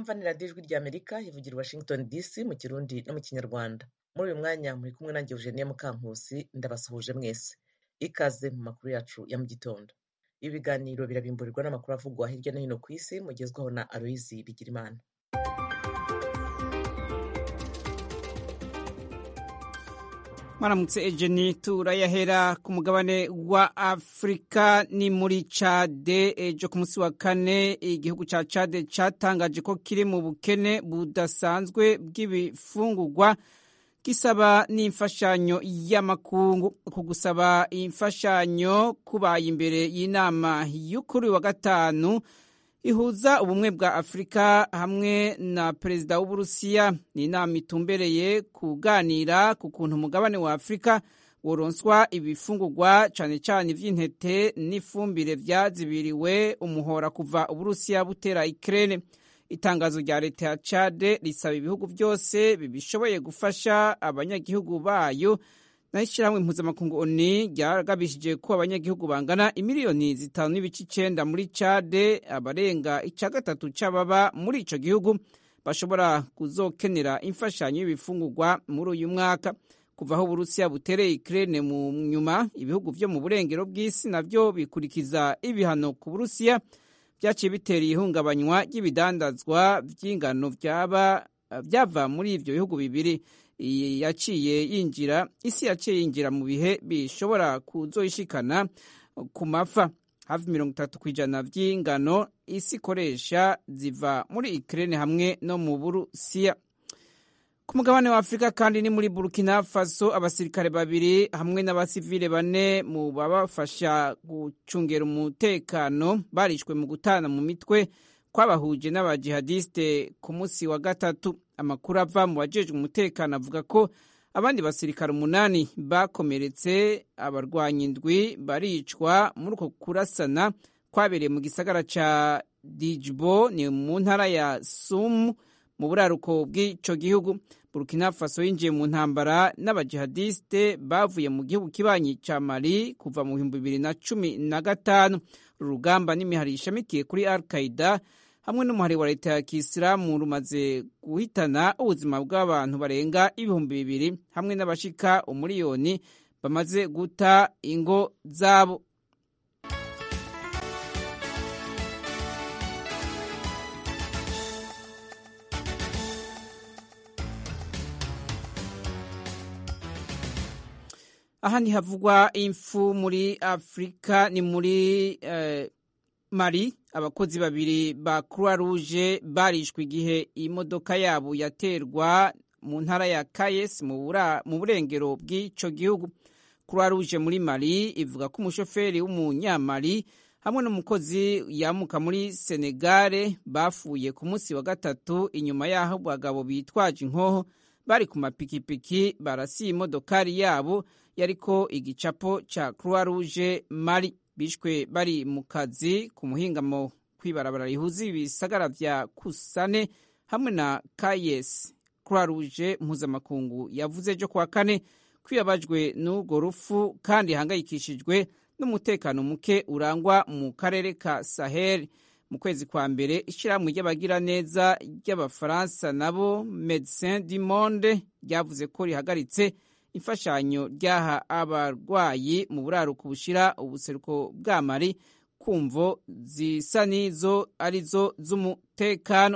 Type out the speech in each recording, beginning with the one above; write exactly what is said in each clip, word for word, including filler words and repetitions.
mwumva ni radiyo ijwi ry'Amerika ivugira i Washington D C mu Kirundi no mu Kinyarwanda. Muri uyu mwanya muri kumwe nanjye Eugenie Mukankusi, ndabasuhuje mwese. Ikaze mu makuru yacu ya mu gitondo. Ibi biganiro birabimburirwa n'amakuru avugwa hirya no hino ku isi, mugezwaho na Aloyizi Bigirimana. Maramutse Ejeni, turayahera ku mugabane wa Afrika. Ni muri Chade ejo ku munsi wa kane igihugu ca Chade catangaje ko kiri mu bukene budasanzwe bw'ibifungurwa, gisaba n'imfashanyo y'amakungu. Ku gusaba imfashanyo kubaye imbere y'inama y'ukuri wa gatanu ihuza ubumwe bwa Afrika hamwe na perezida w'Uburusiya. Ni inama itumbereye kuganira ku kuntu umugabane wa Afrika woronswa ibifungurwa cane cane ivy'intete n'ifumbire vyazibiriwe umuhora kuva Uburusiya butera Ukraine. Itangazo rya leta ya Chade risaba ibihugu byose bibishoboye gufasha abanyagihugu bayo. N'ishirahamwe mpuzamakungu O N U ryaragabishije ko abanyagihugu bangana imiliyoni zitanu n'ibice icenda muri Chade, abarenga ica gatatu c'ababa muri ico gihugu bashobora kuzokenera imfashanyo y'ibifungurwa muri uyu mwaka. Kuva aho Uburusiya butereye Ukraine mu nyuma, ibihugu vyo mu burengero bw'isi navyo bikurikiza ibihano ku Burusiya vyaciye bitera ihungabanywa ry'ibidandazwa vy'ingano vyaba vyava muri ivyo bihugu bibiri. yaciye yinjira isi yaciye yinjira mu bihe bishobora kuzoyishikana ku mafa. Hafi mirongo itatu kw'ijana vy'ingano isi ikoresha ziva muri Ukraine hamwe no mu Burusiya. Ku mugabane wa Afrika kandi ni muri Burkina Faso, abasirikare babiri hamwe n'abasivile bane mu babafasha gucungera umutekano barishwe mu gutana mu mitwe kwabahuje n'abajihadiste ku munsi wa gatatu. Amakuru ava mu bajejwe umutekano avuga ko abandi basirikare umunani bakomeretse, abarwanyi indwi baricwa muri uko kurasana kwabereye mu gisagara ca Djibouti ni mu ntara ya Soum mu buraruko bw'ico gihugu. Burkina Faso yinjiye mu ntambara n'abajihadiste bavuye mu gihugu kibanyi ca Mali kuva mu bihumbi bibiri na cumi na gatanu. Urugamba n'imihari ishamikiye kuri Al-Qaeda hamwe n'umuhari wa leta ya Kisilamu rumaze guhitana ubuzima bw'abantu barenga ibihumbi bibiri hamwe n'abashika umuriyoni bamaze guta ingo zabo. Aha ni havugwa imfu muri Afrika. Ni muri eh, Mali, abakozi babiri ba Croix Rouge barishwe igihe imodoka yabo yaterwa mu ntara ya Kayes mu burengero bw'ico gihugu. Croix Rouge muri Mali ivuga ko umushoferi w'umunyamali hamwe n'umukozi yamuka muri Senegal bafuye ku munsi wa gatatu inyuma y'aho abagabo bitwaje inkoho bari ku mapikipiki barasiye imodokari yabo yariko igicapo ca Croix Rouge Mali. Bishwe bari mu kazi ku muhingamo kwibarabara rihuza ibisagara vya Kusane hamwe na Kayes. Croix Rouge mpuzamakungu yavuze ejo kuwa kane kwiyabajwe n'urwo rufu kandi ihangayikishijwe n'umutekano muke urangwa mu karere ka Sahel. Mu kwezi kwa mbere ishirahamwe ry'abagira neza ry'abafaransa nabo Médecins du Monde ryavuze ko rihagaritse imfashanyo ryaha abarwayi mu buraruko bushira ubuseruko bwa Mali kumvo zisa nizo arizo z'umutekano.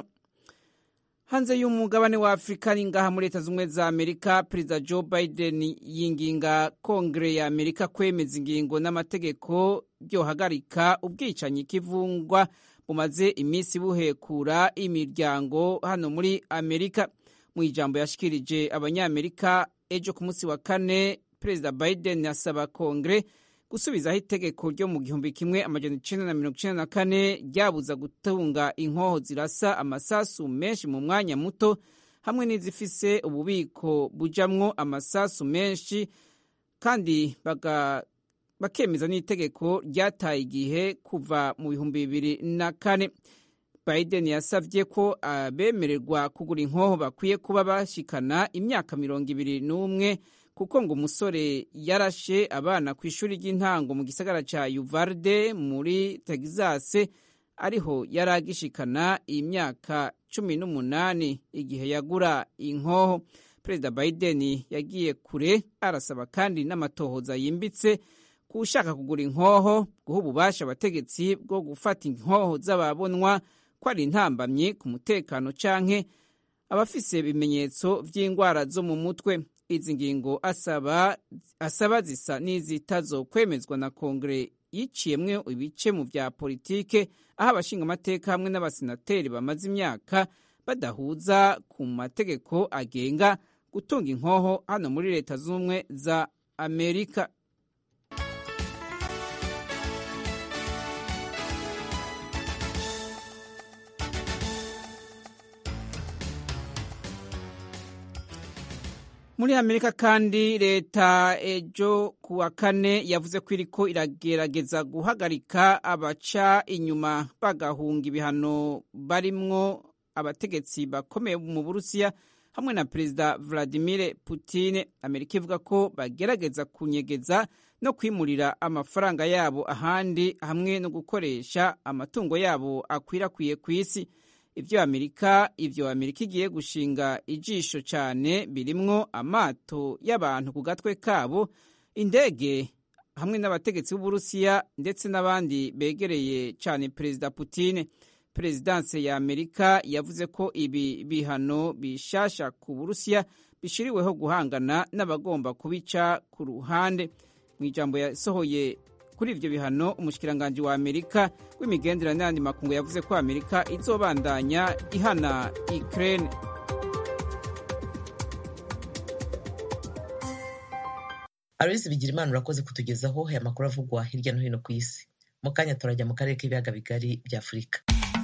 Hanze y'umugabane wa Afrika ni ngaha muri Leta Zunze za Amerika, Perezida Joe Biden yinginga Kongre ya Amerika kwemeza ingingo n'amategeko byohagarika ubwicanyi kivungwa bumaze imisi buhekura imiryango hano muri Amerika. Mu ijambo yashikirije abanyamerika ejo ku munsi wa kane, Perezida Biden yasaba Kongre gusubizaho itegeko ryo mu gihumbi kimwe amajana icenda na mirongo icenda na kane ryabuza gutunga inkoho zirasa amasasu menshi mu mwanya muto hamwe n'izifise ububiko bujamwo amasasu menshi, kandi baga bakemeza n'itegeko ryataye igihe kuva mu bihumbi bibiri na kane. Biden yasavye ko abemererwa kugura inkoho bakwiye kuba bashikana imyaka mirongo ibiri n'umwe kuko ngo umusore yarashe abana ku ishuri ry'intango mu gisagara ca Uvalde muri Texas ariho yari agishikana imyaka cumi n'umunani igihe yagura inkoho. Perezida Biden yagiye kure, arasaba kandi n'amatohoza yimbitse ku ushaka kugura inkoho guha ububasha abategetsi bwo gufata inkoho z'ababonwa ko ari intambamyi ku mutekano canke abafise ibimenyetso vy'indwara zo mu mutwe. Izi ngingo asaba asaba zisa n'izitazokwemezwa na Kongere yiciyemwe ibice mu vya politike, aho abashinga amateka hamwe n'abasenateri bamaze imyaka badahuza ku mategeko agenga gutunga inkoho hano muri Leta Zunze za Amerika. Muri Amerika kandi leta ejo kuwa kane yavuze ko iriko iragerageza guhagarika abaca inyuma bagahunga ibihano barimwo abategetsi bakomeye mu Burusiya hamwe na Perezida Vladimir Putin. Amerika ivuga ko bagerageza kunyegeza no kwimurira amafaranga yabo ahandi hamwe no gukoresha amatungo yabo akwirakwiye ku isi. Ivyo Amerika ivyo Amerika igiye gushinga ijisho cyane birimwo amato y'abantu ku gatwe kabo, indege hamwe n'abategetsi b'Uburusiya ndetse n'abandi begereye cyane Perezida Putin. Perezidanse ya Amerika yavuze ko ibi bihano bishasha ku Burusiya bishiriweho guhangana n'abagomba kubica ku ruhande. Mu ijambo yasohoye kuri ivyo bihano, umushikiranganje wa Amerika w'imigenderanire n'andi makungu yavuze ko Amerika izobandanya ihana Ukraine. Aloys Bigirimana urakoze kutugezaho aya makuru avugwa hirya no hino ku isi. Mu kanya turajya mu karere k'ibiyaga bigari bya Afurika.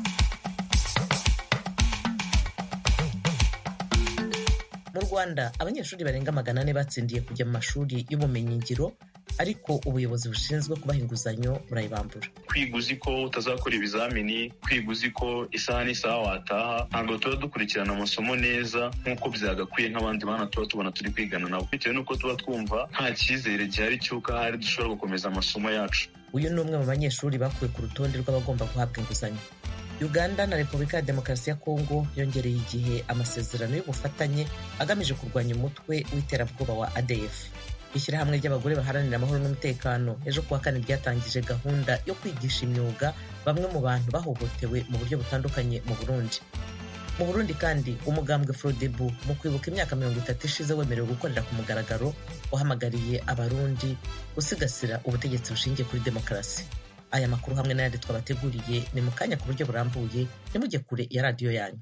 Mu Rwanda abanyeshuri barenga magana ane batsindiye kujya mu mashuri y'ubumenyingiro, ariko ubuyobozi bushinzwe kubaha inguzanyo burayibambura. Kwiga uzi ko utazakora ibizamini, kwiga uzi ko isaha n'isaha wataha, ntabwo tuba dukurikirana amasomo neza nk'uko byagakwiye nk'abandi bana tuba tubona turi kwigana nabo, bitewe n'uko tuba twumva nta cyizere gihari cy'uko ahari dushobora gukomeza amasomo yacu. Uyu ni umwe mu banyeshuri bakuwe ku rutonde rw'abagomba guhabwa inguzanyo. Uganda na Repubulika ya Demokarasi ya Kongo yongereye igihe amasezerano y'ubufatanye agamije kurwanya umutwe w'iterabwoba wa A D F. Ishyirahamwe ry'abagore baharanira amahoro n'umutekano ejo kuwa kane ryatangije gahunda yo kwigisha imyuga bamwe mu bantu bahohotewe mu buryo butandukanye mu Burundi. Mu Burundi kandi umugambwe Frodebu mu kwibuka imyaka mirongo itatu ishize wemerewe gukorera ku mugaragaro wahamagariye abarundi gusigasira ubutegetsi bushingiye kuri demokarasi. Aya makuru hamwe n'ayandi twabateguriye ni mu kanya ku buryo burambuye, nimujye kure ya radiyo yanyu.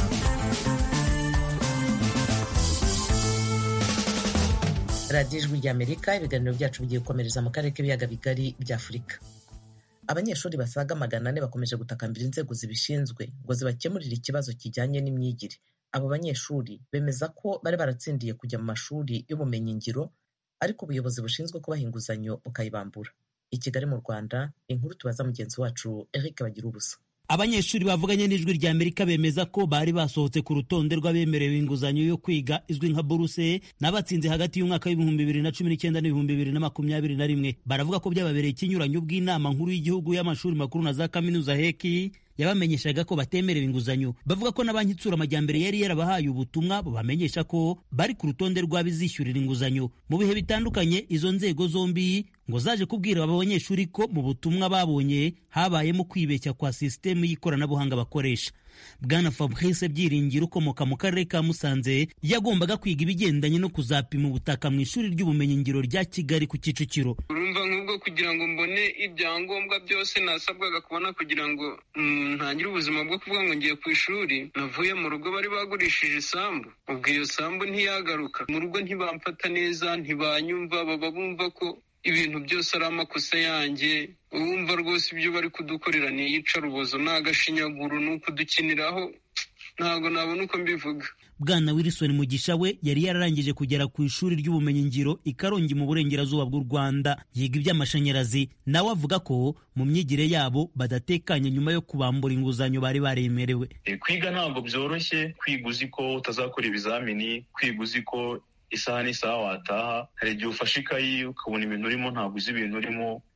Radiyo Ijwi ry'Amerika, ibiganiro byacu bigiye gukomereza mu karere k'ibiyaga bigari bya Afurika. Abanyeshuri basaga magana ane bakomeje gutakambira inzego zibishinzwe ngo zibakemurire ikibazo kijyanye n'imyigire. Abo banyeshuri bemeza ko bari baratsindiye kujya mu mashuri y'ubumenyingiro, ariko ubuyobozi bushinzwe kubaha inguzanyo bukayibambura. I Kigali mu Rwanda, inkuru tubaza mugenzi wacu Eric Bagirubusa. Abanyeshuri bavuganye n'Ijwi rya Amerika bemeza ko bari basohotse ku rutonde rw'abemerewe inguzanyo yo kwiga izwi nka buruse n'abatsinze hagati y'umwaka w'ibihumbi bibiri na cumi n'icyenda n'ibihumbi bibiri na makumyabiri na rimwe. Baravuga ko byababereye ikinyuranyo bw'inama nkuru y'igihugu y'amashuri makuru na za kaminuza heki yabamenyeshaga ko batemerewe inguzanyo. Bavuga ko na banki itsura amajyambere yari yarabahaye ubutumwa bubamenyesha ko bari ku rutonde rw'abizishyurira inguzanyo. Mu bihe bitandukanye izo nzego zombi ngo zaje kubwira aba banyeshuri ko mu butumwa babonye habayemo kwibeshya kwa sisitemu y'ikoranabuhanga bakoresha. Bwana Fabrice Byiringiro ukomoka mu karere ka Musanze yagombaga kwiga ibigendanye no kuzapima ubutaka mu ishuri ry'ubumenyingiro rya Kigali ku Kicukiro. Urumva nk'ubwo kugira ngo mbone ibyangombwa byose nasabwaga kubona kugira ngo ntangire ubuzima bwo kuvuga ngo ngiye ku ishuri, navuye mu rugo bari bagurishije isambu, ubwo iyo sambu ntiyagaruka mu rugo, ntibamfata neza, ntibanyumva, baba bumva ko ibintu byose ari amakosa yanjye. Uwumva rwose ibyo bari kudukorera ni iyicarubozo, ni agashinyaguro, ni ukudukiniraho, ntabwo nabona uko mbivuga. Bwana Wilson Mugisha we yari yararangije kugera ku ishuri ry'ubumenyingiro i Karongi mu burengerazuba bw'u Rwanda, yiga iby'amashanyarazi. Nawe avuga ko mu myigire yabo badatekanye nyuma yo kubambura inguzanyo bari baremerewe. E, kwiga ntabwo byoroshye. Kwiga uzi ko utazakora ibizamini, kwiga uzi ko isaha n'isaha wataha, hari igihe ufashe ikayi ukabona ibintu urimo ntabwo uzi ibintu urimo,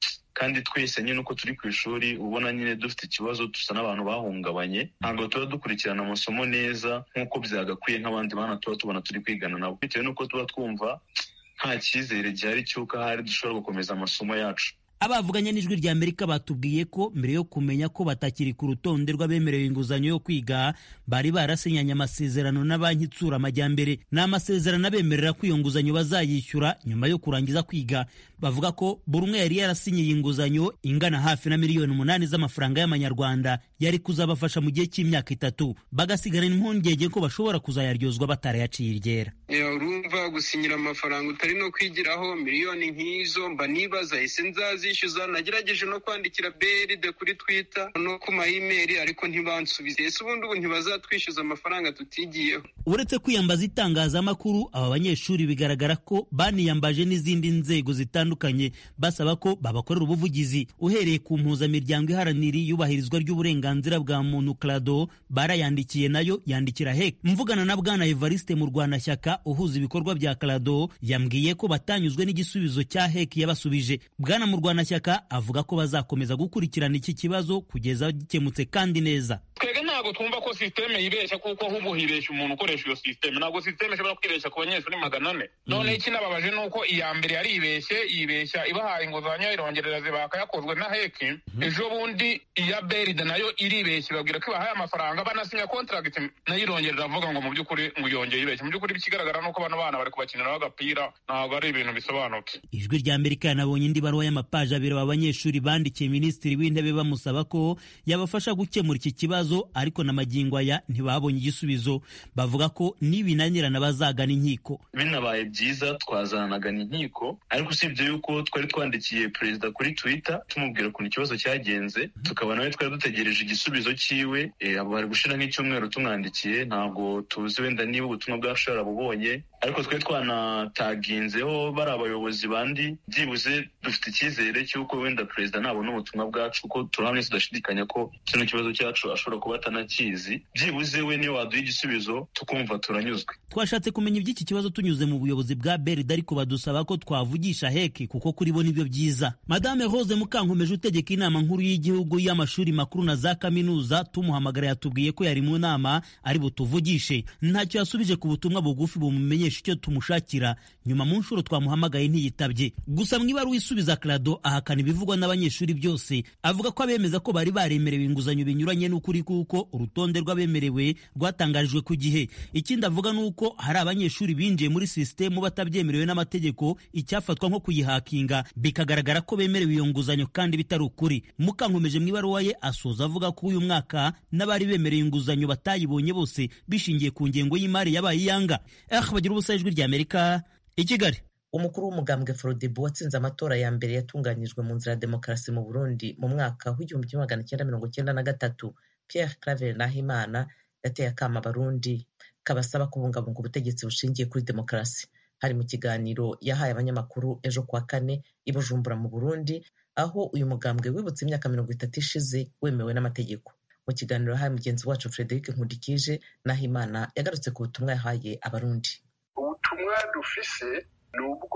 kandi twese nyine uko turi ku ishuri ubona nyine dufite ikibazo, dusa n'abantu bahungabanye, ntabwo tuba dukurikirana amasomo neza nk'uko byagakwiye nk'abandi bana tuba tubona turi kwigana nabo, bitewe n'uko tuba twumva nta cyizere gihari cy'uko ahari dushobora gukomeza amasomo yacu. Abavuganye n'ijwi rya Amerika batubwiye ko mbere yo kumenya ko batakiri ku rutonde rw'abemerewe inguzanyo yo kwiga bari barasinyanye amasezerano na banki itsura amajyambere. Ni amasezerano abemerera ko iyo nguzanyo bazayishyura nyuma yo kurangiza kwiga. Bavuga ko buri umwe yari yarasinyiye inguzanyo ingana hafi na miliyoni umunani z'amafaranga y'amanyarwanda yari kuzabafasha mu gihe cy'imyaka itatu, bagasigarana impungenge ko bashobora kuzayaryozwa batarayaciye iryera. Urumva gusinyira amafaranga utari no kwigiraho miliyoni nk'izo, mba nibaza ese nzazishyuza. Nagerageje no kwandikira B R D kuri Twitter no ku ma email ariko ntibansubize. Ese ubundi ubu ntibazatwishyuza amafaranga tutigiyeho? Uretse kwiyambaza itangazamakuru, aba banyeshuri bigaragara ko baniyambaje n'izindi nzego zitandukanye basaba ko babakorera ubuvugizi. Uhereye ku mpuzamiryango iharanira iyubahirizwa ry'uburenganzira bwa muntu CRADO, barayandikiye nayo yandikira H E C. Mvugana na Bwana Evariste mu Rwanashyaka uhuza ibikorwa bya CRADO, yambwiye ko batanyuzwe n'igisubizo cya H E C yabasubije. Bwana mu Rwanashyaka avuga ko bazakomeza gukurikirana iki kibazo kugeza gikemutse kandi neza. Twebwe ntabwo twumva ko systeme yibeshya, kuko ahubwo hibeshya umuntu ukoresha iyo systeme. Ntabwo systeme ishobora kwibeshya ku banyeshuri magana ane. None ikinababaje nuko iya mbere yari ibeshye, yibeshya ibahaye inguzanyo irongerera zibaka yakozwe na H E C. Ejo bundi iya B R D nayo iribeshye, babwira ko ibahaye amafaranga banasinya contract nayo irongerera, avuga ngo mu by'ukuri ngo yongeye ibeshye. Mu by'ukuri bikigaragara nuko bano bana bari kubakiniraho agapira, ntabwo ari ibintu bisobanuke. Ijwi rya Amerika yanabonye indi baruwa y'amapaji abiri abanyeshuri bandikiye Minisitiri w'Intebe bamusaba ko yabafasha gukemura iki kibazo, ariko na magingo aya ntibabonye igisubizo. Bavuga ko nibinanirana bazagana inkiko. Binabaye byiza twazanagana inkiko, ariko usibye yuko twari twandikiye perezida kuri Twitter tumubwira ukuntu ikibazo cyagenze, tukaba nawe twari dutegereje igisubizo cyiwe. E, abo bari gushira nk'icyumweru tumwandikiye, ntabwo tuzi wenda niba ubutumwa bwacu yarabubonye, ariko twari twanataginzeho bari abayobozi bandi, byibuze dufite icyizere cy'uko wenda perezida nabona ubutumwa bwacu, ko turahamwe tudashidikanya ko kino kibazo cyacu ashobora kuba atanakizi. Byibuze we niyo waduha igisubizo tukumva turanyuzwe. Twashatse kumenya iby'iki kibazo tunyuze mu buyobozi bwa B R D, ariko badusaba ko twavugisha H E C kuko kuri bo nibyo byiza. Madame Rose Mukankomeje utegeka inama nkuru y'igihugu y'amashuri makuru na za kaminuza, tumuhamagara yatubwiye ko yari mu nama ari butuvugishe. Ntacyo yasubije ku butumwa bugufi bumumenyesha icyo tumushakira. Nyuma mu nshuro twamuhamagaye ntiyitabye. Gusa mu ibaruwa isubiza CRADO ahakana ibivugwa n'abanyeshuri byose. Avuga ko abemeza ko bari baremerewe inguzanyo binyuranye n'ukuri, kuko urutonde rw'abemerewe rwatangarijwe ku gihe. Ikindi avuga nuko hari abanyeshuri binjiye muri system batabyemerewe n'amategeko, icyafatwa nko kuyihakinga, bikagaragara ko bemerewe iyo nguzanyo kandi bitari ukuri. Mukankomeje mu ibaruwa ye asoza avuga ko uyu mwaka n'abari bemerewe inguzanyo batayibonye bose, bishingiye ku ngengo y'imari yabaye iyanga. Eh bagira ubusa ijwi rya Amerika i Kigali. Umukuru w'umugambwe Frodebu watsinze amatora ya mbere yatunganyijwe mu nzira ya demokarasi mu Burundi mu mwaka w'igihumbi kimwe magana cyenda mirongo cyenda na gatatu, Pierre Claver Nahimana yateye akama Abarundi kabasaba kubungabunga ubutegetsi bushingiye kuri demokarasi. Hari mu kiganiro yahaye abanyamakuru ejo kuwa kane i Bujumbura mu Burundi, aho uyu mugambwe wibutse imyaka mirongo itatu ishize wemewe n'amategeko. Mu kiganiro yahaye mugenzi wacu Frederic Nkundikije, Nahimana yagarutse ku butumwa yahaye Abarundi. Ubutumwa dufise nubwo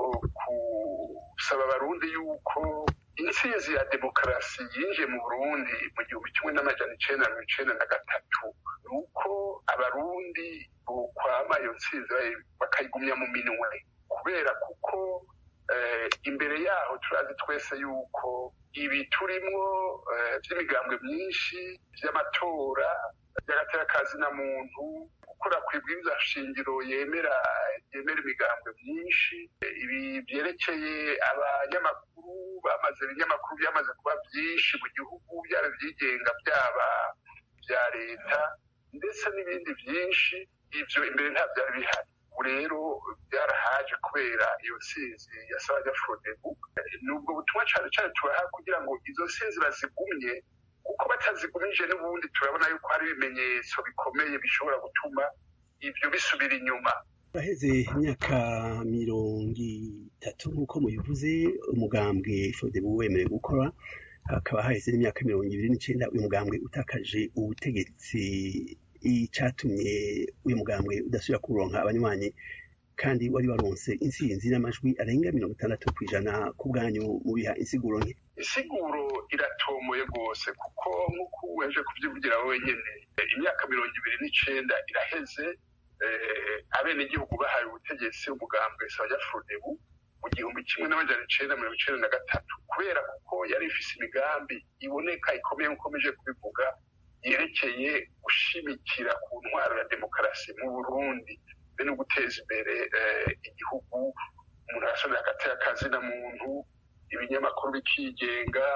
kusaba Abarundi yuko intsinzi ya demokarasi yinjiye mu Burundi mu gihumbi kimwe n'amajana icenda na mirongo icenda na gatatu, nuko Abarundi bokwama iyo ntsinzi bakayigumya mu minwe, kubera kuko eh, imbere yaho turazi twese yuko ibi turimwo eh, vy'imigambwe myinshi, vy'amatora, vy'agateakazi na muntu, gukora kw'ibwirizwa shingiro yemera yemera imigambwe myinshi, ibi vyerekeye abanyamakuru bamaze ibinyamakuru byamaze kuba byinshi mu gihugu, byaba byigenga byaba bya leta, ndetse n'ibindi byinshi. Ivyo imbere nta byari bihari. Ubu rero byarahaje kubera iyo ntsinzi yasaba Frodebu. Nubwo butumwa cane cane tubaha kugira ngo izo ntsinzi bazigumye, kuko batazigumije n'ubundi turabona yuko hari ibimenyetso bikomeye bishobora gutuma ivyo bisubira inyuma. Baheze imyaka mirongo itatu nk'uko mubivuze umugambwe Frodebu wemerewe gukora, hakaba haheze n'imyaka mirongo ibiri n'icenda uyu mugambwe utakaje ubutegetsi. Icatumye uyu mugambwe udasubira kuronka abanywanyi kandi wari waronse intsinzi n'amajwi arenga mirongo itandatu ku ijana ku bwanyu mu biha insiguro nke. Insiguro iratomoye rwose kuko nk'uko weje kubyivugira wenyine imyaka mirongo ibiri n'icenda iraheze abenegihugu bahaye ubutegetsi umugambwe Sawanya-Frodebu mu gihumbi kimwe n'amajana icenda mirongo icenda na gatatu kubera kuko yari ifise imigambi iboneka ikomeye nkomeje kubivuga yerekeye gushimikira ku ntwaro ya demokarasi mu Burundi be no guteza imbere igihugu umuntu arashobora hagati y'akazi na muntu ibinyamakuru bikigenga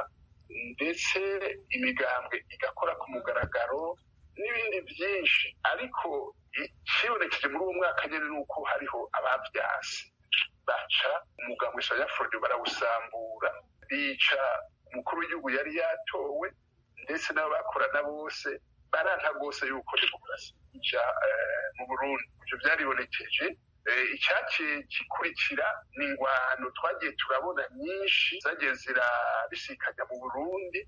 ndetse imigambwe igakora ku mugaragaro n'ibindi byinshi ariko ikibonekeje muri uwo mwaka nyine ni uko hariho abavyasi baca umugambwe Sawanya-Frodebu barawusambura bica umukuru w'igihugu yari yatowe ndetse n'abo bakorana bose baranka rwose yuko demokarasi ija mu Burundi. Ivyo vyaribonekeje icyaciye gikurikira ni ingwano twagiye turabona nyinshi zagiye zirabisikanya mu Burundi.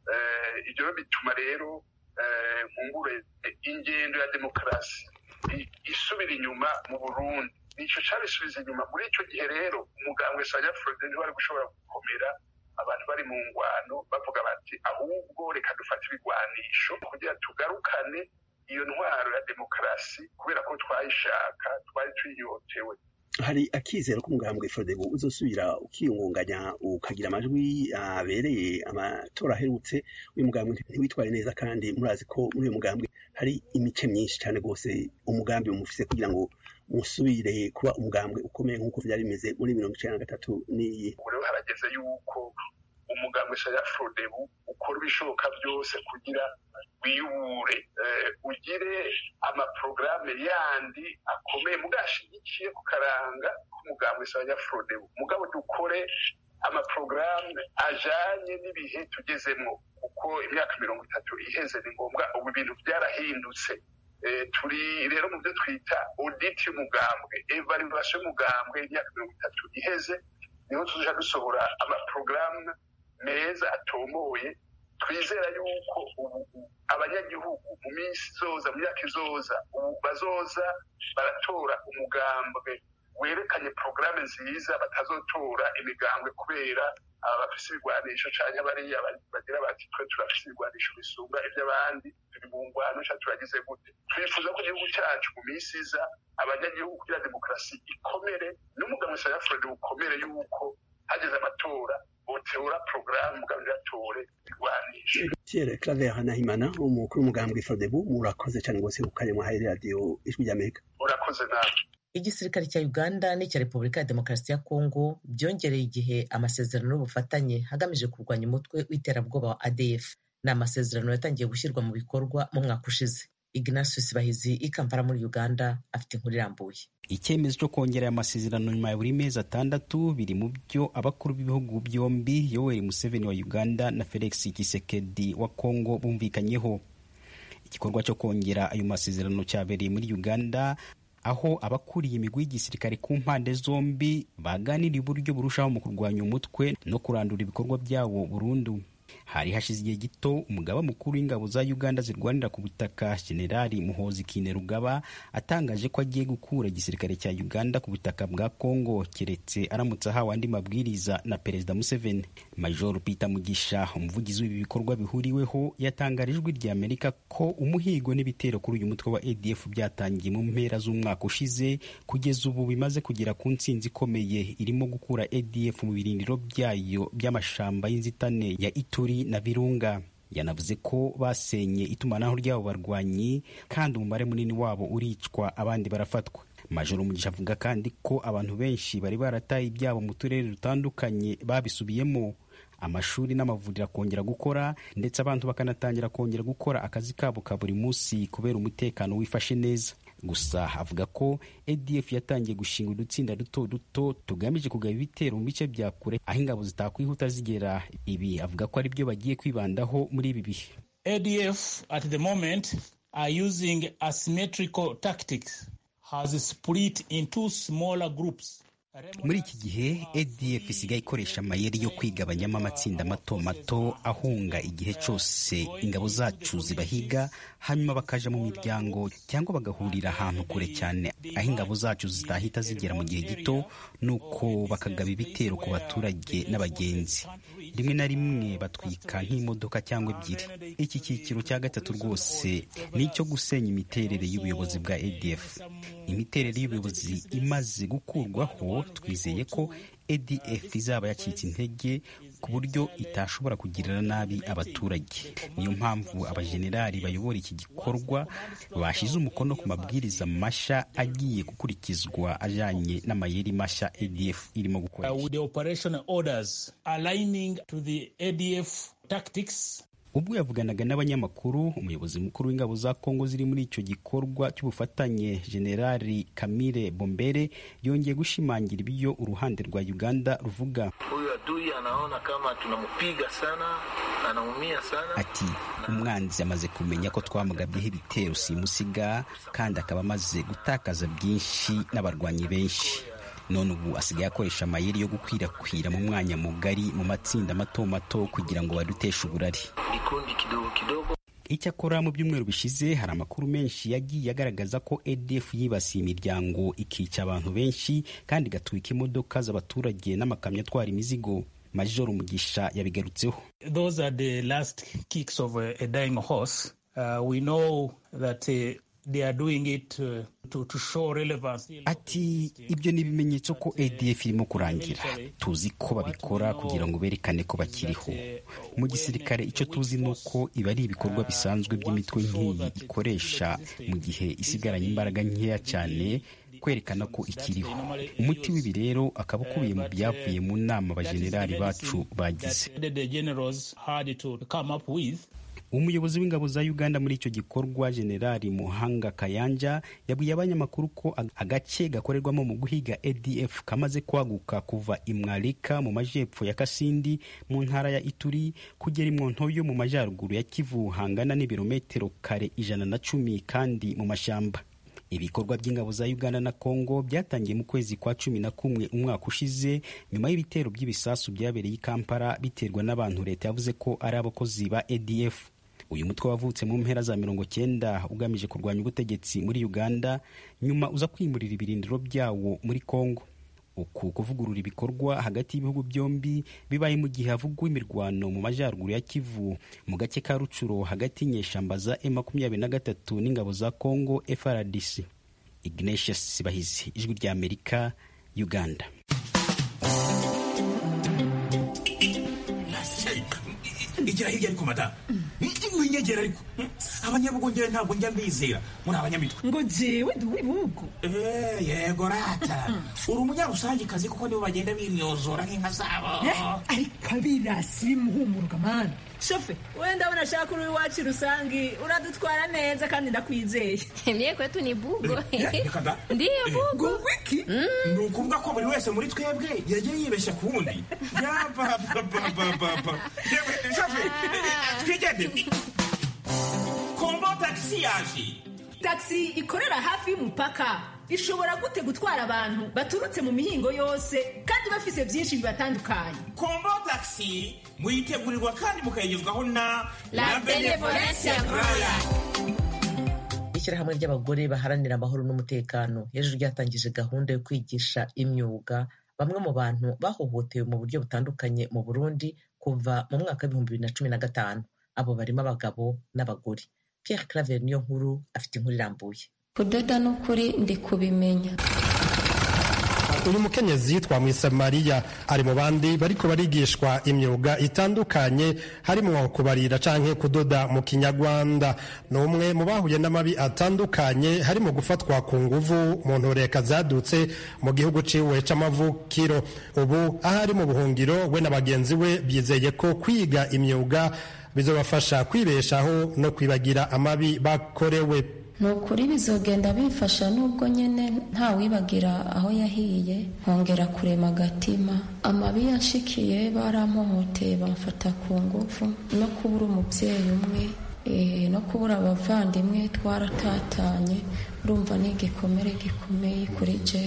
Ivyo bituma rero nkungure ingendo ya demokarasi isubira inyuma mu Burundi. Nico cabisubiza inyuma muri ico gihe rero umugambwe Sawanya-Frodebu ntiwari gushobora gukomera abantu bari mu ngwano bavuga bati ahubwo reka dufate ibigwanisho kugira tugarukane iyo ntwaro ya demokarasi kubera ko twayishaka twari tuyiyotewe. Hari akizero ko umugambwe Frodebu uzosubira ukiyungunganya ukagira amajwi abereye amatora aherutse uyu mugambwe ntiwitware neza kandi murazi ko muri uyu mugambwe hari imice myinshi cyane rwose umugambi umufise kugira ngo musubire kuba umugambwe ukomeye nk'uko vyari bimeze muri mirongo icenda na gatatu n'iyi. Rero harageze yuko umugambwe Sawanya-Frodebu ukora ibishoboka byose kugira wiyubure ugire amaprograme yandi akomeye mugashigikiye ku karanga k'umugambwe Sawanya-Frodebu mugabo dukore amaprograme ajanye n'ibihe tugezemwo kuko imyaka mirongo itatu iheze ni ngombwa ubu ibintu byarahindutse. Turi rero mu byo twita audit y'umugambwe evaluation y'umugambwe imyaka mirongo itatu iheze niho tuja dusohora amaprograme meza atomoye twizera yuko ubu abanyagihugu mu minsi izoza mu myaka izoza ubu bazoza baratora umugambwe werekanye porogaramu nziza batazotora imigambwe kubera abafise ibigwanisho canke bariya bagira bati twe turafise ibigwanisho bisumba ivy'abandi turi mu ngwano ca turagize gute. Twifuza ko igihugu cacu mu minsi iza abanyagihugu kugira demokarasi ikomere n'umugambwe Sawanya-Frodebu ukomere yuko hageze amatora boteura porogaramu mugambwe atore ibigwanisho. Pierre Claver Nahimana umukuru w'umugambwe Frodebu murakoze cyane rwose kukanya mwahaye radio Ijwi ry'Amerika. Murakoze nawe. Igisirikare cya Uganda n'icya Repubulika ya Demokarasi ya Kongo byongereye igihe amasezerano y'ubufatanye hagamije kurwanya umutwe w'iterabwoba wa A D F. Ni amasezerano yatangiye gushyirwa mu bikorwa mu mwaka ushize. Ignatius Bahizi i Kampala muri Uganda afite inkuru irambuye. Icyemezo cyo kongera amasezerano nyuma ya buri mezi atandatu biri mu byo abakuru b'ibihugu byombi Yoweri Museveni wa Uganda na Felix Tshisekedi wa Kongo bumvikanyeho. Igikorwa cyo kongera ayo masezerano cyabereye muri Uganda aho abakuriye imigwi y'igisirikare ku mpande zombi baganira uburyo burushaho mu kurwanya umutwe no kurandura ibikorwa byawo burundu. Hari hashize igihe gito umugaba mukuru w'ingabo za Uganda zirwanira ku butaka Generali Muhoozi Kainerugaba atangaje ko agiye gukura igisirikare cya Uganda ku butaka bwa Kongo keretse aramutse ahawe andi mabwiriza na Perezida Museveni. Major Peter Mugisha umuvugizi w'ibi bikorwa bihuriweho yatangarijwe Ijwi ry'Amerika ko umuhigo n'ibitero kuri uyu mutwe wa A D F byatangiye mu mpera z'umwaka ushize kugeza ubu bimaze kugera ku ntsinzi ikomeye irimo gukura A D F mu birindiro byayo by'amashamba y'inzitane ya Ituri na Virunga. Yanavuze ko basenye itumanaho ryabo barwanyi kandi umubare munini wabo uricwa abandi barafatwa. Major Mugisha avuga kandi ko abantu benshi bari barataye ibyabo mu turere dutandukanye babisubiyemo, amashuri n'amavuriro kongera gukora ndetse abantu bakanatangira kongera gukora akazi kabo ka buri munsi kubera umutekano wifashe neza. Gusa avuga ko A D F yatangiye gushinga udutsinda duto duto tugamije kugaba ibitero mu bice bya kure aho ingabo zitakwihuta zigera. Ibi avuga ko ari byo bagiye kwibandaho muri ibi bihe. A D F at the moment are using asymmetrical tactics, has split into smaller groups muri iki gihe A D F isigaye ikoresha amayeri yo kwigabanyamo amatsinda mato mato ahunga igihe cyose ingabo zacu zibahiga, hanyuma bakaja mu miryango cyangwa bagahurira ahantu kure cyane aho ingabo zacu zitahita zigera mu gihe gito, nuko bakagaba ibitero ku baturage n'abagenzi. Rimwe na rimwe batwika nk'imodoka cyangwa ebyiri. Iki cyiciro cya gatatu rwose ni icyo gusenya imiterere y'ubuyobozi bwa A D F. Imiterere y'ubuyobozi imaze gukurwaho, twizeye ko A D F izaba yacitse intege ku buryo itashobora kugirira nabi abaturage. Niyo mpamvu abajenerali bayobora iki gikorwa bashize umukono ku mabwiriza masha agiye gukurikizwa ajanye n'amayeri masha A D F irimo gukora. Uh, with the operational orders aligning to the A D F tactics. Ubwo yavuganaga n'abanyamakuru, umuyobozi mukuru w'ingabo za Kongo ziri muri icyo gikorwa cy'ubufatanye Generali Camille Bombere yongeye gushimangira ibyo uruhande rwa Uganda ruvuga. Huyu adui anaona kama tunamupiga sana, anaumia sana. Ati umwanzi amaze kumenya ko twamugabyeho ibitero simusiga, kandi akaba amaze gutakaza byinshi n'abarwanyi benshi. None ubu asigaye akoresha amayeri yo gukwirakwira mu mwanya mugari mu matsinda mato mato kugira ngo baduteshe uburari. Icyakora mu byumweru bishize hari amakuru menshi yagiye agaragaza ko A D F yibasiye imiryango ikica abantu benshi kandi igatwika imodoka z'abaturage n'amakamyo atwara imizigo. Major Mugisha yabigarutseho. Those are the last kicks of a, a dying horse. Uh, we know that uh, they are doing it uh, to, to show relevance. Ati ibyo ni ibimenyetso ko A D F irimo kurangira. Tuzi ko babikora kugira ngo berekane ko bakiriho. Mu gisirikare icyo tuzi nuko iba ari ibikorwa bisanzwe by'imitwe nk'iyi ikoresha mu gihe isigaranye imbaraga nkeya cyane, kwerekana ko ikiriho. Umuti w'ibi rero akaba ukubiye mu byavuye mu nama abajenerali bacu bagize. Umuyobozi w'ingabo za Uganda muri icyo gikorwa Generali Muhanga Kayanja yabwiye abanyamakuru ko agace gakorerwamo mu guhiga A D F kamaze kwaguka kuva Imwalika mu majepfo ya Kasindi mu ntara ya Ituri kugera Imwontoyo mu majyaruguru ya Kivu, hangana n'ibirometero kare ijana na cumi kandi mu mashamba. Ibikorwa by'ingabo za Uganda na Kongo byatangiye mu kwezi kwa cumi na kumwe umwaka ushize, nyuma y'ibitero by'ibisasu byabereye i Kampala biterwa n'abantu leta yavuze ko ari abakozi ba A D F. Uyu mutwe wavutse mu mpera za mirongo cyenda ugamije kurwanya ubutegetsi muri Uganda, nyuma uza kwimurira ibirindiro byawo muri Kongo. Uku kuvugurura ibikorwa hagati y'ibihugu byombi bibaye mu gihe havugwa imirwano mu majyaruguru ya Kivu mu gace ka Rucuro hagati y'inyeshamba za M makumyabiri na gatatu n'ingabo za Kongo F R D C. Ignatius Sibahizi, Ijwi rya Amerika, Uganda. Igira hirya ariko mada. Winyegera ariko. Abanyabugongera ntabwo njya mbizera. Muri abanyamitwe. Ngo jewe ndi wibugo. Eh, yego rata. Uri umunyarusangi kazi kuko nibo bagenda bimyozora nk'inka zabo. Ariko birasi muhumuruka man. Shofe, wenda unashaka uri wacu rusangi, uradutwara neza kandi ndakwizeye. Mie kwetu ni bugo. Ndiyo bugo. Wiki? Ni ukuvuga ko buri wese muri twebwe yagiye yibeshya ku wundi. Ya ba ba ba ba ba. Shofe, twigende. Kombo taxi yaje. Taxi ikorera hafi y'umupaka. Ishobora gute gutwara abantu baturutse mu mihingo yose kandi bafise byinshi bibatandukanye. Kombo taxi muyitegurirwa kandi mukayigezwaho na La Benevolencia Royal. Ishyirahamwe ry'abagore baharanira amahoro n'umutekano hejuru ryatangije gahunda yo kwigisha imyuga bamwe mu bantu bahohotewe mu buryo butandukanye mu Burundi kuva mu mwaka w'ibihumbi bibiri na cumi na gatanu. Abo barimo abagabo n'abagore. Pierre Claver niyo nkuru afite inkuru irambuye. Kudoda n'ukuri ndi kubimenya. Uyu mukenyezi yitwa Mwisamariya ari mu bandi bariko barigishwa imyuga itandukanye harimo kubarira canke kudoda mu Kinyarwanda. N'umwe mu bahuye n'amabi atandukanye harimo gufatwa ku nguvu mu ntoreka zadutse mu gihugu ciwe c'amavukiro. Ubu ahari mu buhungiro we na bagenzi we bizeye ko kwiga imyuga bizobafasha kwibeshaho no kwibagira amabi bakorewe. Nukuri bizogenda bifasha nubwo nyene nta wibagira aho yahiye, nkongera kurema agatima. Amabi yanshikiye baramuhoteye bamfata ku ngufu, no kubura umubyeyi umwe e, no kubura abavandimwe twaratatanye. Urumva ni igikomere gikomeye kuri jewe.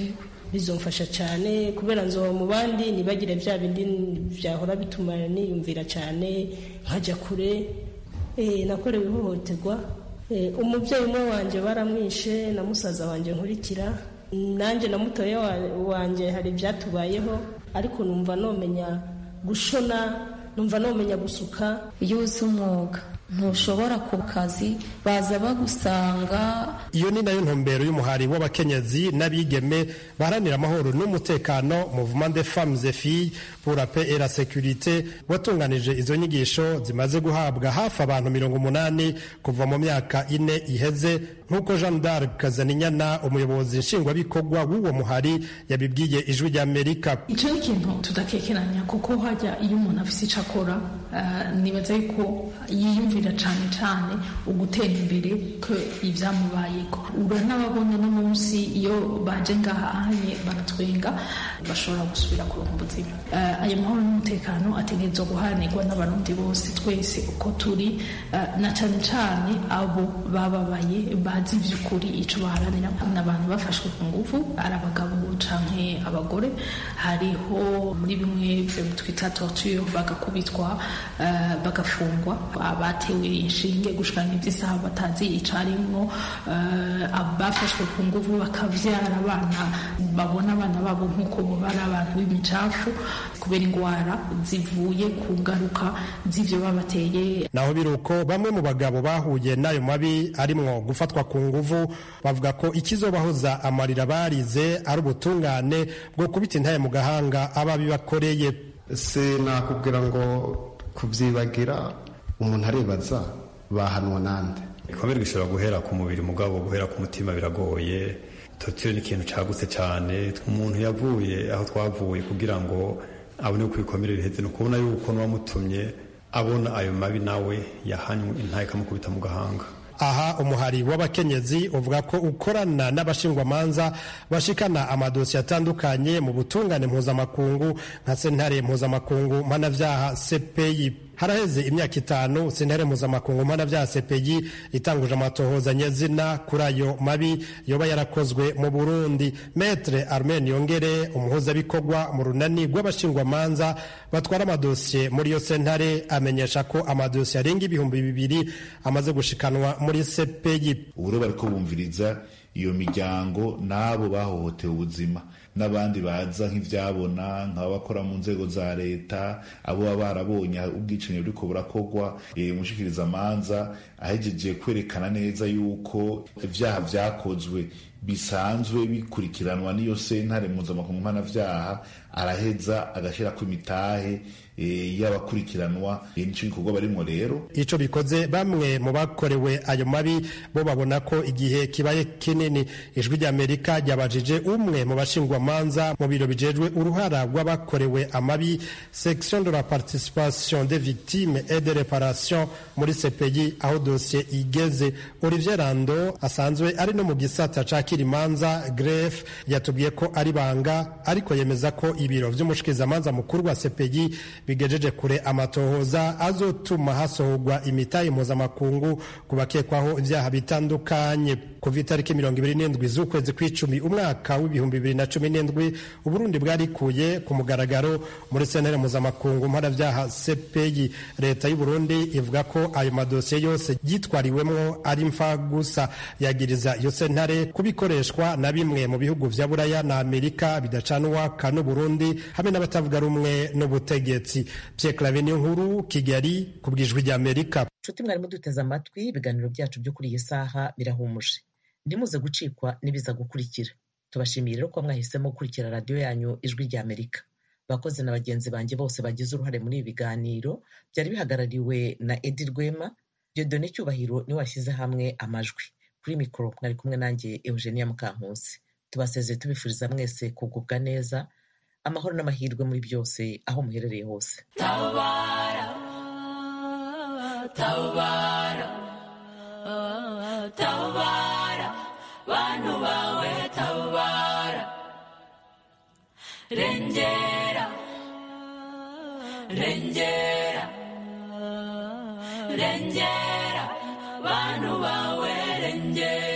bizomfasha cyane kubera nzoba mu bandi nibagire bya bindi byahora bituma niyumvira cyane nkajya kure nakorewe ihohoterwa. Umubyeyi umwe wanjye baramwishe na musaza wanjye nkurikira, nanjye na mutoya wanjye hari ibyatubayeho, ariko numva nomenya gushona, numva nomenya gusuka. Iyo uzi umwuga ntushobora ku kazi baza bagusanga. Iyo ni nayo ntumbero y'umuhari w'abakenyezi n'abigeme baharanira amahoro n'umutekano Mouvement des femmes et filles pour la paix et la sécurité watunganije izo nyigisho zimaze guhabwa hafi abantu mirongo umunani kuva mu myaka ine iheze, nk'uko Jeanne d'Arc Kazaninyana umuyobozi nshingwabikorwa w'uwo muhari yabibwiye Ijwi ry'Amerika. Icyo ni ikintu tudakekeranya kuko hajya iyo umuntu afite icyo akora nibaza yuko yiyumvira cyane cyane ugutera imbere ko ibyamubayeko. Uranababona no munsi iyo baje ngahanye baratwenga bashobora gusubira kuronka ubuzima. Ayo mahoro n'umutekano ategerezwa guharanirwa n'abarundi bose twese uko turi, na cyane cyane abo bababaye bazi by'ukuri icyo baharanira. N'abantu bafashwe ku ngufu ari abagabo canke abagore, hariho muri bimwe twita torture bagakubitwa bagafungwa, abatewe inshinge gushikana iby'isaha batazi icarimwo, abafashwe ku ngufu bakavyara abana babona abana babo nk'uko bari abantu b'imicafu kubera ingwara zivuye ku ngaruka z'ivyo babateye. Naho biruko bamwe mu bagabo bahuye n'ayo mabi arimwo gufatwa ku nguvu bavuga ko ikizobahoza amarira barize ari ubutungane bwo kubita intaye mu gahanga ababibakoreye. Se nakubwira ngo kubyibagira umuntu aribaza bahanwa nande. Ikomere gishobora guhera ku mubiri mugabo guhera ku mutima biragoye. Torture ni ikintu cagutse cyane. Umuntu yavuye aho twavuye kugira ngo abone uko ikomere riheze, no kubona yuko n'uwamutumye abona ayo mabi nawe yahanywe intaye kamukubita mu gahanga. Aha umuhari w'abakenyezi uvuga ko ukorana n'abashingwamanza bashikana amadosiye atandukanye mu butungane mpuzamakungu nka sentare mpuzamakungu mpanavyaha C P I. Haraheze imyaka itanu sentare mpuzamakungu mpanavyaha C P I itanguje amatohoza nyezina kuri ayo mabi yoba yarakozwe mu Burundi. Maître Armen Yongere umuhuzabikorwa mu runani rw'abashingwamanza batwara amadosiye muri yo sentare amenyesha ko amadosiye arenga ibihumbi bibiri amaze gushikanwa muri C P I. Uburo bariko bumviriza iyo miryango n'abo bahohotewe ubuzima n'abandi baza nk'ivyabona nk'abakora mu nzego za leta, abo baba barabonye ubwicanyi buriko burakorwa. Umushikiriza amanza ahejeje kwerekana neza yuko ivyaha vyakozwe bisanzwe bikurikiranwa n'iyo sentare mpuzamakungu mpanavyaha, araheza agashirako imitahe y'abakurikiranwa. Nico gikorwa barimwo rero. Ico bikoze bamwe mu bakorewe ayo mabi bo babona ko igihe kibaye kinini. Ijwi ry'Amerika ryabajije umwe mu bashingwamanza mu biro bijejwe uruhara rw'abakorewe amabi section de la participation des victimes et de réparation muri C P I aho dossier igeze. Olivier Rando asanzwe ari no mu gisata ca kirimanza greffe yatubwiye ko ari banga, ariko yemeza ko ibiro vy'umushikizamanza mukuru wa C P I bigejeje kure amatohoza azotuma hasohorwa imitahe mpuzamakungu ku bakekwaho ivyaha bitandukanye. Kuva itariki mirongo ibiri n'indwi z'ukwezi kw'icumi umwaka w'ibihumbi bibiri na cumi n'indwi Uburundi bwarikuye ku mugaragaro muri sentare mpuzamakungu mpanavyaha C P I. Leta y'u Burundi ivuga ko ayo madosiye yose yitwariwemwo ari mfa gusa. Yagiriza iyo sentare kubikoreshwa na bimwe mu bihugu vya Buraya na Amerika bidacana uwaka n'Uburundi hamwe n'abatavuga rumwe n'ubutegetsi. Pierre Claver Nkuru, Kigali, ku bw'Ijwi ry'Amerika. Nshuti mwari muduteze amatwi, ibiganiro byacu byo kuri iyi saha birahumuje. Ndimuze gucikwa n'ibiza gukurikira. Tubashimiye rero ko mwahisemo gukurikira radiyo yanyu Ijwi ry'Amerika. Bakoze na bagenzi banjye bose bagize uruhare muri ibi biganiro, byari bihagarariwe na Edi Rwema. Dieudonné Cyubahiro niwe washyize hamwe amajwi. Kuri mikoro mwari kumwe nanjye Eugenia Mukankusi. Tubasezeye tubifuriza mwese kugubwa neza, amahoro n'amahirwe muri byose aho muherereye hose. Tabara, tabara, tabara, bantu bawe tabara, rengera, rengera, rengera, bantu bawe rengera.